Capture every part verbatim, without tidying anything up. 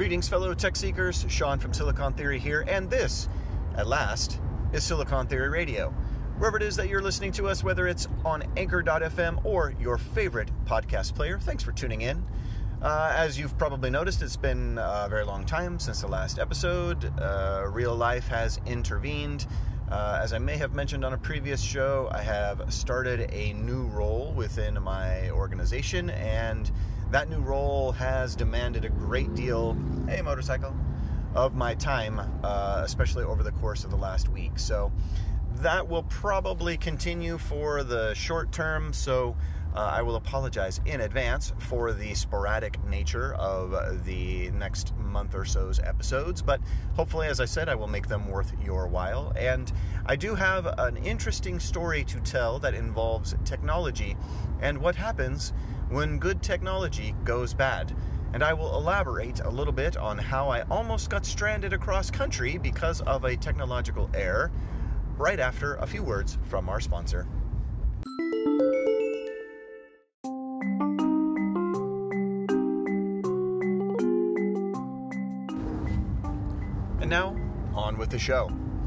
Greetings, fellow tech seekers. Sean from Silicon Theory here, and this, at last, is Silicon Theory Radio. Wherever it is that you're listening to us, whether it's on Anchor dot f m or your favorite podcast player, thanks for tuning in. Uh, as you've probably noticed, it's been a very long time since the last episode. Uh, real life has intervened. Uh, as I may have mentioned on a previous show, I have started a new role within my organization, and that new role has demanded a great deal, hey motorcycle, of my time, uh, especially over the course of the last week. So that will probably continue for the short term, so uh, I will apologize in advance for the sporadic nature of the next month or so's episodes, but hopefully, as I said, I will make them worth your while. And I do have an interesting story to tell that involves technology and what happens when good technology goes bad. And I will elaborate a little bit on how I almost got stranded across country because of a technological error right after a few words from our sponsor. And now, on with the show.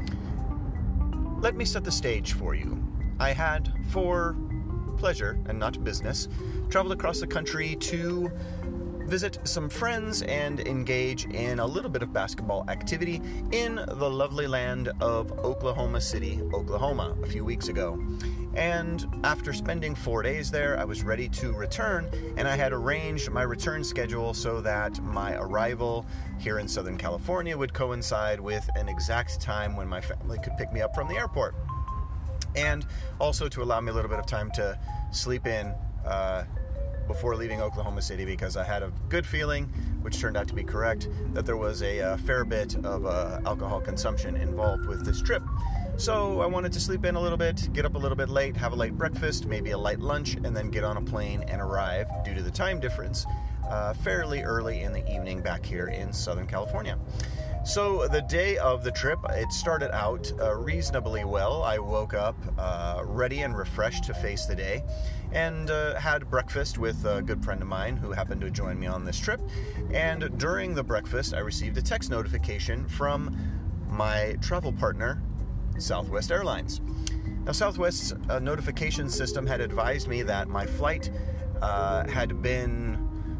Let me set the stage for you. I had, for pleasure and not business, traveled across the country to visit some friends and engage in a little bit of basketball activity in the lovely land of Oklahoma City, Oklahoma, a few weeks ago. And after spending four days there, I was ready to return, and I had arranged my return schedule so that my arrival here in Southern California would coincide with an exact time when my family could pick me up from the airport. And also to allow me a little bit of time to sleep in uh, before leaving Oklahoma City, because I had a good feeling, which turned out to be correct, that there was a, a fair bit of uh, alcohol consumption involved with this trip. So I wanted to sleep in a little bit, get up a little bit late, have a late breakfast, maybe a light lunch, and then get on a plane and arrive, due to the time difference, uh, fairly early in the evening back here in Southern California. So the day of the trip, it started out uh, reasonably well. I woke up uh, ready and refreshed to face the day, and uh, had breakfast with a good friend of mine who happened to join me on this trip. And during the breakfast, I received a text notification from my travel partner, Southwest Airlines. Now, Southwest's uh, notification system had advised me that my flight uh, had been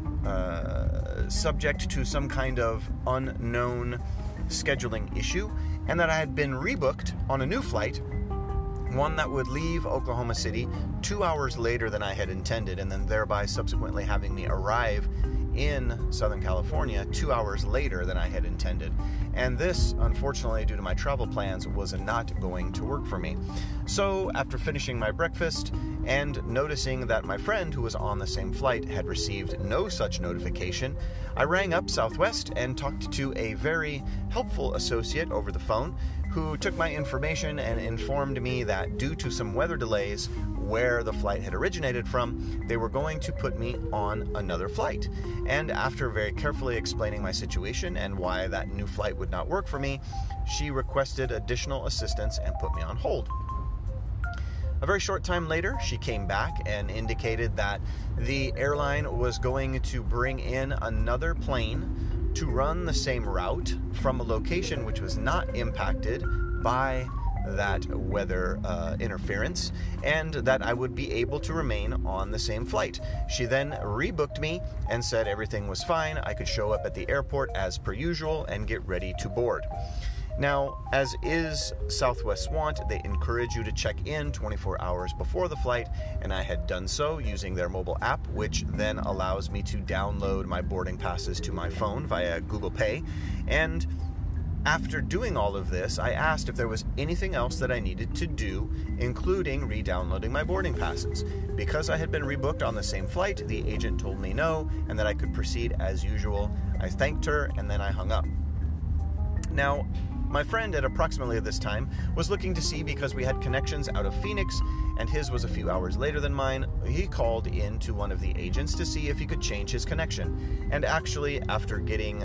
Uh, subject to some kind of unknown scheduling issue, and that I had been rebooked on a new flight, one that would leave Oklahoma City two hours later than I had intended, and then thereby subsequently having me arrive in Southern California two hours later than I had intended. And this, unfortunately, due to my travel plans, was not going to work for me. So after finishing my breakfast and noticing that my friend who was on the same flight had received no such notification, I rang up Southwest and talked to a very helpful associate over the phone who took my information and informed me that due to some weather delays where the flight had originated from, they were going to put me on another flight. And after very carefully explaining my situation and why that new flight would not work for me, she requested additional assistance and put me on hold. A very short time later, she came back and indicated that the airline was going to bring in another plane to run the same route from a location which was not impacted by that weather uh, interference, and that I would be able to remain on the same flight. She then rebooked me and said everything was fine, I could show up at the airport as per usual and get ready to board. Now, as is Southwest's wont, they encourage you to check in twenty-four hours before the flight, and I had done so using their mobile app, which then allows me to download my boarding passes to my phone via Google Pay. And after doing all of this, I asked if there was anything else that I needed to do, including re-downloading my boarding passes. Because I had been rebooked on the same flight, the agent told me no, and that I could proceed as usual. I thanked her, and then I hung up. Now, my friend at approximately this time was looking to see, because we had connections out of Phoenix, and his was a few hours later than mine, he called in to one of the agents to see if he could change his connection. And actually, after getting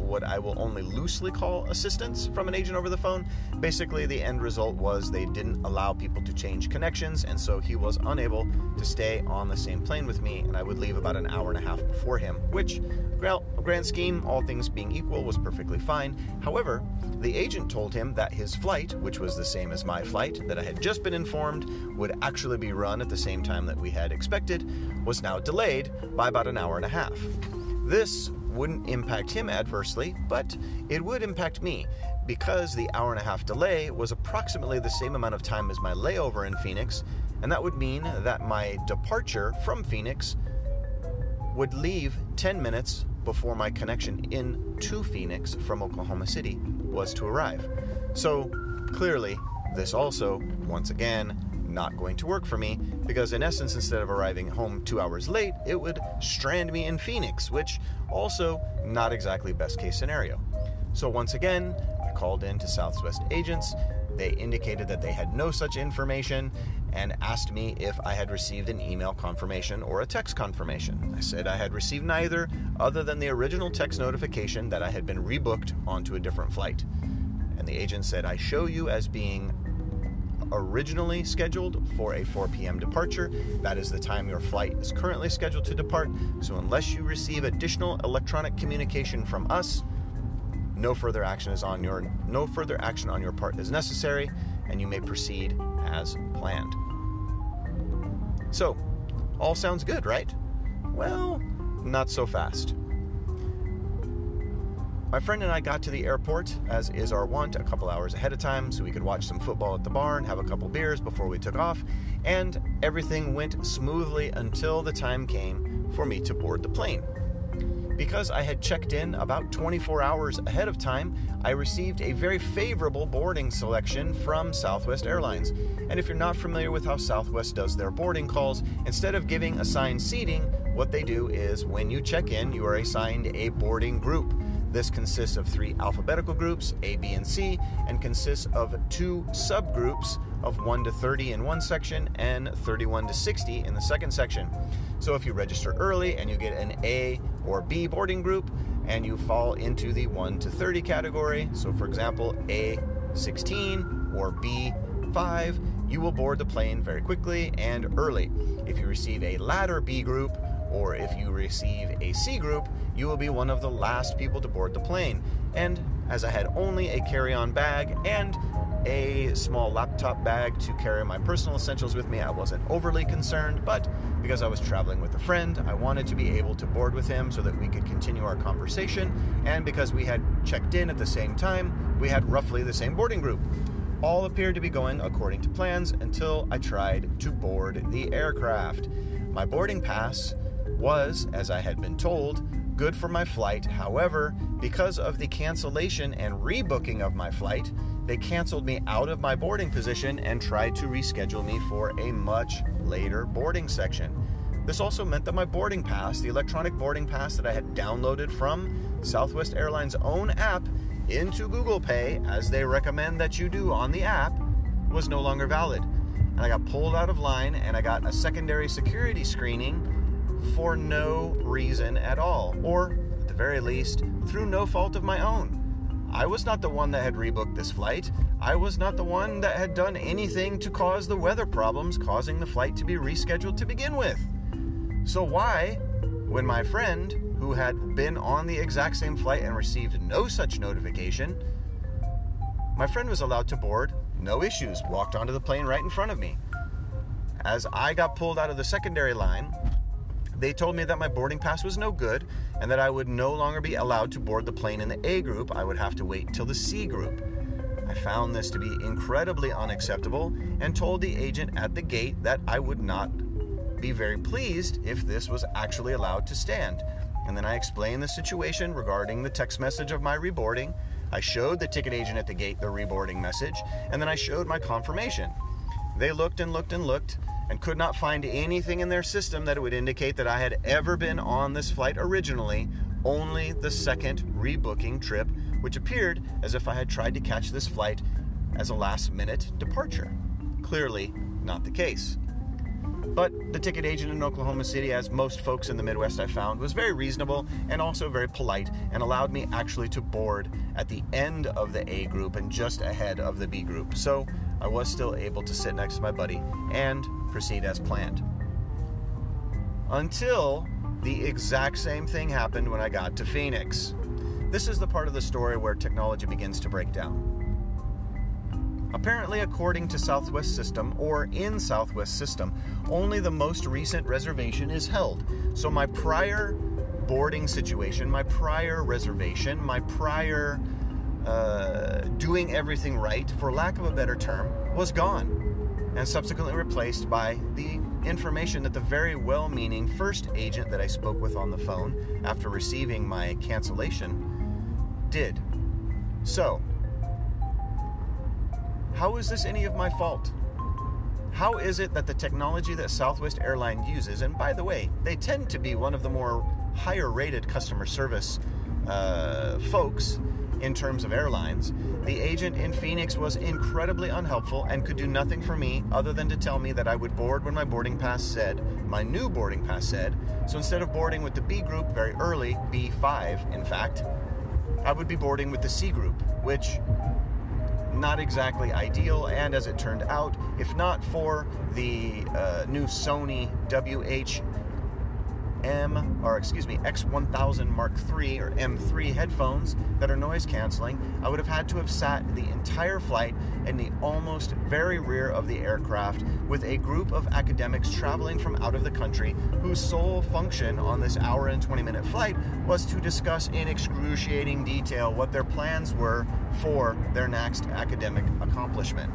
what I will only loosely call assistance from an agent over the phone. Basically, the end result was they didn't allow people to change connections, and so he was unable to stay on the same plane with me, and I would leave about an hour and a half before him, which, grand scheme, all things being equal, was perfectly fine. However, the agent told him that his flight, which was the same as my flight, that I had just been informed would actually be run at the same time that we had expected, was now delayed by about an hour and a half. This wouldn't impact him adversely, but it would impact me, because the hour and a half delay was approximately the same amount of time as my layover in Phoenix, and that would mean that my departure from Phoenix would leave ten minutes before my connection into Phoenix from Oklahoma City was to arrive. So clearly, this also, once again, not going to work for me, because in essence, instead of arriving home two hours late, it would strand me in Phoenix, which also not exactly best case scenario. So once again, I called in to Southwest agents. They indicated that they had no such information and asked me if I had received an email confirmation or a text confirmation. I said I had received neither, other than the original text notification that I had been rebooked onto a different flight. And the agent said, I show you as being originally scheduled for a four p.m. departure. That is the time your flight is currently scheduled to depart. So unless you receive additional electronic communication from us, no further action is on your no further action on your part is necessary, and you may proceed as planned. So, all sounds good, right? Well, not so fast. My friend and I got to the airport, as is our wont, a couple hours ahead of time so we could watch some football at the bar and have a couple beers before we took off, and everything went smoothly until the time came for me to board the plane. Because I had checked in about twenty-four hours ahead of time, I received a very favorable boarding selection from Southwest Airlines. And if you're not familiar with how Southwest does their boarding calls, instead of giving assigned seating, what they do is when you check in, you are assigned a boarding group. This consists of three alphabetical groups, A, B, and C, and consists of two subgroups of one to thirty in one section and thirty-one to sixty in the second section. So if you register early and you get an A or B boarding group and you fall into the one to thirty category, so for example, A sixteen or B five, you will board the plane very quickly and early. If you receive a latter B group, or if you receive a C group, you will be one of the last people to board the plane. And as I had only a carry-on bag and a small laptop bag to carry my personal essentials with me, I wasn't overly concerned, but because I was traveling with a friend, I wanted to be able to board with him so that we could continue our conversation, and because we had checked in at the same time, we had roughly the same boarding group. All appeared to be going according to plans until I tried to board the aircraft. My boarding pass was, as I had been told, good for my flight. However, because of the cancellation and rebooking of my flight, they canceled me out of my boarding position and tried to reschedule me for a much later boarding section. This also meant that my boarding pass, the electronic boarding pass that I had downloaded from Southwest Airlines' own app into Google Pay, as they recommend that you do on the app, was no longer valid. And I got pulled out of line and I got a secondary security screening for no reason at all, or at the very least, through no fault of my own. I was not the one that had rebooked this flight. I was not the one that had done anything to cause the weather problems causing the flight to be rescheduled to begin with. So why, when my friend, who had been on the exact same flight and received no such notification, my friend was allowed to board, no issues, walked onto the plane right in front of me. As I got pulled out of the secondary line, they told me that my boarding pass was no good and that I would no longer be allowed to board the plane in the A group. I would have to wait until the C group. I found this to be incredibly unacceptable and told the agent at the gate that I would not be very pleased if this was actually allowed to stand. And then I explained the situation regarding the text message of my reboarding. I showed the ticket agent at the gate the reboarding message, and then I showed my confirmation. They looked and looked and looked and could not find anything in their system that would indicate that I had ever been on this flight originally, only the second rebooking trip, which appeared as if I had tried to catch this flight as a last-minute departure. Clearly not the case. But the ticket agent in Oklahoma City, as most folks in the Midwest I found, was very reasonable and also very polite and allowed me actually to board at the end of the A group and just ahead of the B group. So I was still able to sit next to my buddy and proceed as planned. Until the exact same thing happened when I got to Phoenix. This is the part of the story where technology begins to break down. Apparently, according to Southwest System, or in Southwest System, only the most recent reservation is held. So my prior boarding situation, my prior reservation, my prior uh, doing everything right, for lack of a better term, was gone, and subsequently replaced by the information that the very well-meaning first agent that I spoke with on the phone after receiving my cancellation did. So, how is this any of my fault? How is it that the technology that Southwest Airlines uses, and by the way, they tend to be one of the more higher rated customer service uh, folks in terms of airlines, the agent in Phoenix was incredibly unhelpful and could do nothing for me other than to tell me that I would board when my boarding pass said, my new boarding pass said, so instead of boarding with the B group very early, B five in fact, I would be boarding with the C group, which not exactly ideal, and as it turned out, if not for the uh, new Sony W H M, or excuse me, X one thousand Mark three or M three headphones that are noise canceling, I would have had to have sat the entire flight in the almost very rear of the aircraft with a group of academics traveling from out of the country whose sole function on this hour and twenty minute flight was to discuss in excruciating detail what their plans were for their next academic accomplishment.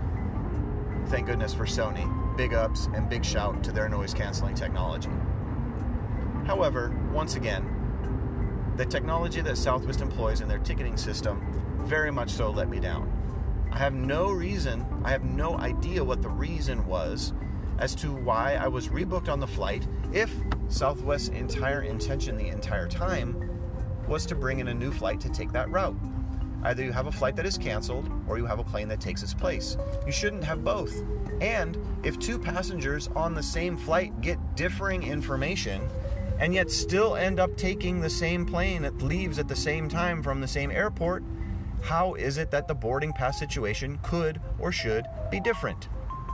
Thank goodness for Sony. Big ups and big shout to their noise canceling technology. However, once again, the technology that Southwest employs in their ticketing system very much so let me down. I have no reason, I have no idea what the reason was as to why I was rebooked on the flight if Southwest's entire intention the entire time was to bring in a new flight to take that route. Either you have a flight that is canceled or you have a plane that takes its place. You shouldn't have both. And if two passengers on the same flight get differing information and yet still end up taking the same plane that leaves at the same time from the same airport, how is it that the boarding pass situation could or should be different?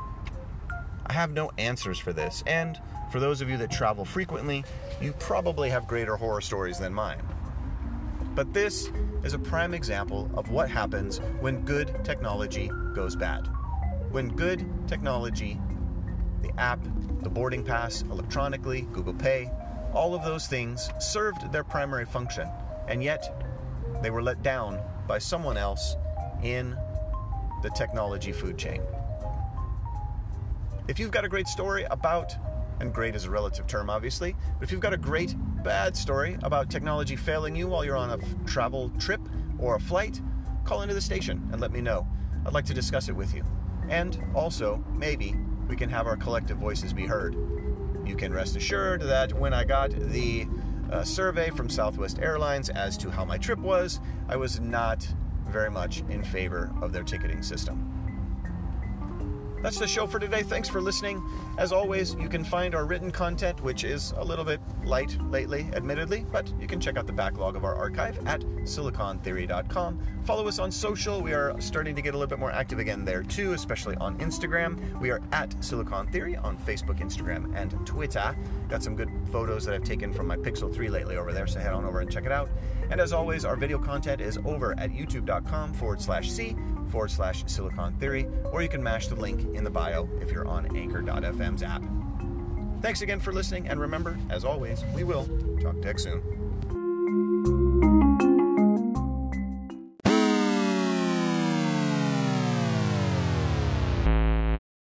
I have no answers for this, and for those of you that travel frequently, you probably have greater horror stories than mine. But this is a prime example of what happens when good technology goes bad. When good technology, the app, the boarding pass, electronically, Google Pay, all of those things served their primary function, and yet they were let down by someone else in the technology food chain. If you've got a great story about, and great is a relative term obviously, but if you've got a great bad story about technology failing you while you're on a f- travel trip or a flight, call into the station and let me know. I'd like to discuss it with you. And also, maybe we can have our collective voices be heard. You can rest assured that when I got the uh, survey from Southwest Airlines as to how my trip was, I was not very much in favor of their ticketing system. That's the show for today. Thanks for listening. As always, you can find our written content, which is a little bit light lately, admittedly, but you can check out the backlog of our archive at silicon theory dot com. Follow us on social. We are starting to get a little bit more active again there too, especially on Instagram. We are at Silicon Theory on Facebook, Instagram, and Twitter. Got some good photos that I've taken from my Pixel three lately over there, so head on over and check it out. And as always, our video content is over at youtube.com forward slash C forward slash Silicon Theory, or you can mash the link in the bio if you're on Anchor dot F M's app. Thanks again for listening, and remember, as always, we will talk tech soon.